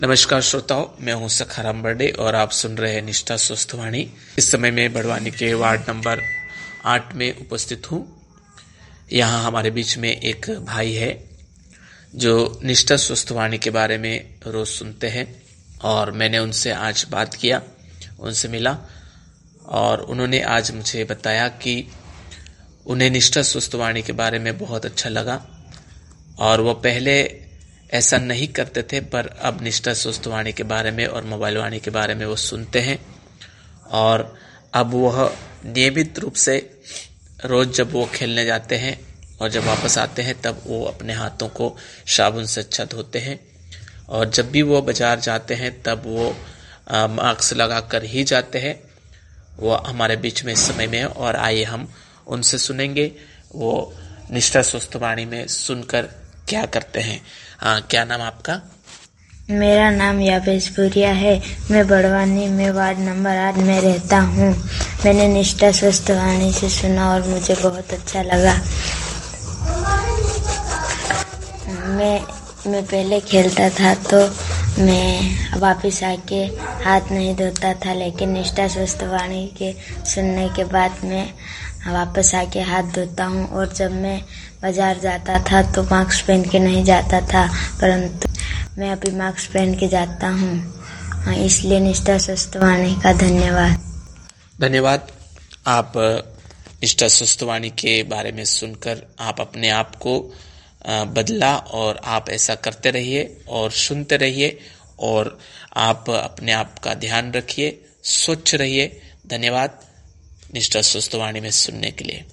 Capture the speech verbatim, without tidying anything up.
नमस्कार श्रोताओं, मैं हूं सखाराम बर्डे और आप सुन रहे हैं निष्ठा स्वस्थ वाणी। इस समय मैं बड़वानी के वार्ड नंबर आठ में उपस्थित हूं। यहाँ हमारे बीच में एक भाई है जो निष्ठा स्वस्थ वाणी के बारे में रोज सुनते हैं और मैंने उनसे आज बात किया, उनसे मिला और उन्होंने आज मुझे बताया कि उन्हें निष्ठा स्वस्थ वाणी के बारे में बहुत अच्छा लगा और वो पहले ऐसा नहीं करते थे, पर अब निष्ठा स्वस्थ वाणी के बारे में और मोबाइल वाणी के बारे में वो सुनते हैं और अब वह नियमित रूप से रोज जब वो खेलने जाते हैं और जब वापस आते हैं तब वो अपने हाथों को साबुन से अच्छा धोते हैं और जब भी वो बाजार जाते हैं तब वो मास्क लगा कर ही जाते हैं। वो हमारे बीच में इस समय में है और आइए हम उनसे सुनेंगे वो निष्ठा स्वस्थ वाणी में सुनकर क्या करते हैं। हाँ, क्या नाम आपका? मेरा नाम यावेश भूरिया है। मैं बड़वानी में वार्ड नंबर आठ में रहता हूँ। मैंने निष्ठा स्वस्थ वाणी से सुना और मुझे बहुत अच्छा लगा। मैं मैं पहले खेलता था तो मैं वापस आके हाथ नहीं धोता था, लेकिन निष्ठा स्वस्थ वाणी के सुनने के बाद मैं वापस आके हाथ धोता हूँ और जब मैं बाजार जाता था तो मास्क पहन के नहीं जाता था, परंतु मैं अभी मास्क पहन के जाता हूँ। इसलिए निष्ठा स्वस्थ वाणी का धन्यवाद। धन्यवाद। आप निष्ठा स्वस्थ वाणी के बारे में सुनकर आप अपने आप को बदला और आप ऐसा करते रहिए और सुनते रहिए और आप अपने आप का ध्यान रखिए, स्वच्छ रहिए। धन्यवाद निष्ठा स्वस्थ वाणी में सुनने के लिए।